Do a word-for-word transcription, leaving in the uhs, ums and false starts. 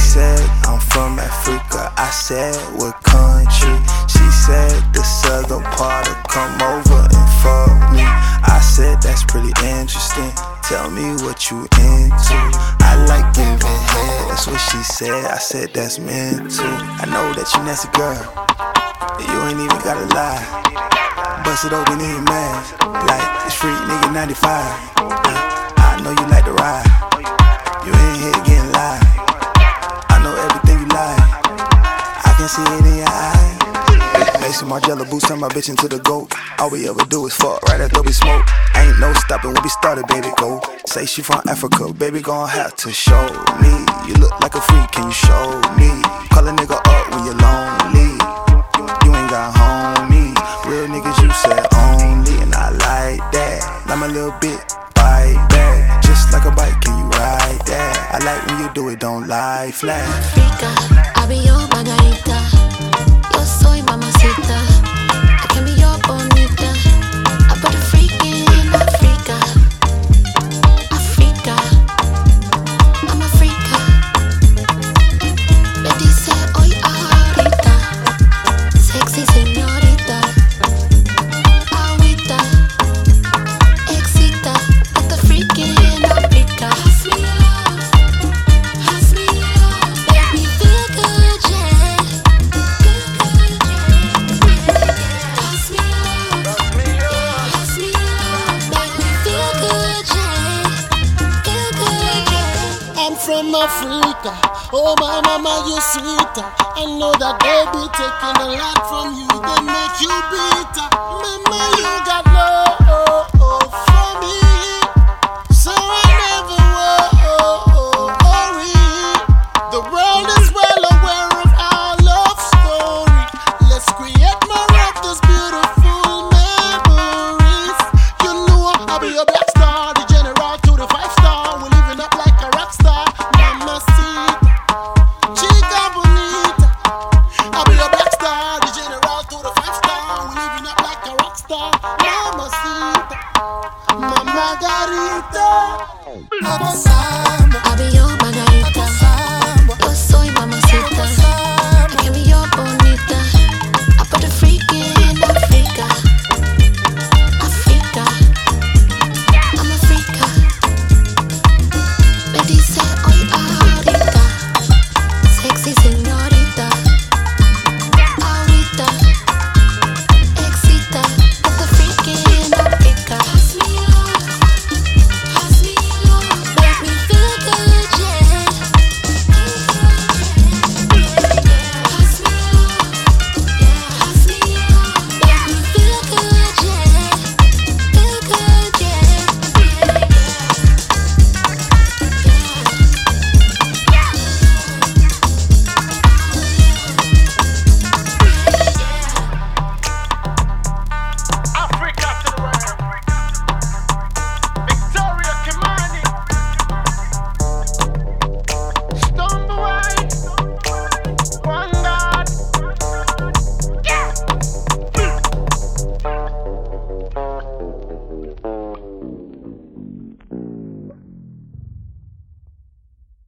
said, I'm from Africa. I said, what country? She said, the southern part of come over and fuck me. I said, that's pretty interesting. Tell me what you into. I like giving head, that's what she said. I said, that's mental. I know that you nasty girl, you ain't even gotta lie. Bust it open in your mask, like it's free nigga ninety-five. uh, I know you like to ride, you ain't here getting live. I know everything you like, I can see it in your eye. Mason Margiela boots on my bitch into the goat. All we ever do is fuck right after we smoke. Ain't no stopping when we started, baby, go. Say she from Africa, baby, gon' have to show me. You look like a freak, can you show me? Call a nigga up when you're lonely. You ain't got homie. Real niggas, you said only, and I like that. Like my little bit, bite back. Just like a bike, can you ride that? I like when you do it, don't lie flat. Africa, I be your margarita. Yo soy mamacita. I can be your bonita. I put a freak in Africa. Africa, I'm Africa. Me dice hoy ahorita. Sexy señorita. Agüita, excita. Put the freak in Africa. Pass me up, pass me up. Make me feel good, yeah. Pass me up, pass me up. Make me feel good, yeah. Feel good, yeah. I'm from Africa. Oh my mama, you sweeter. I know that they be taking a lot from you. They make you bitter. Mama, you got love for me.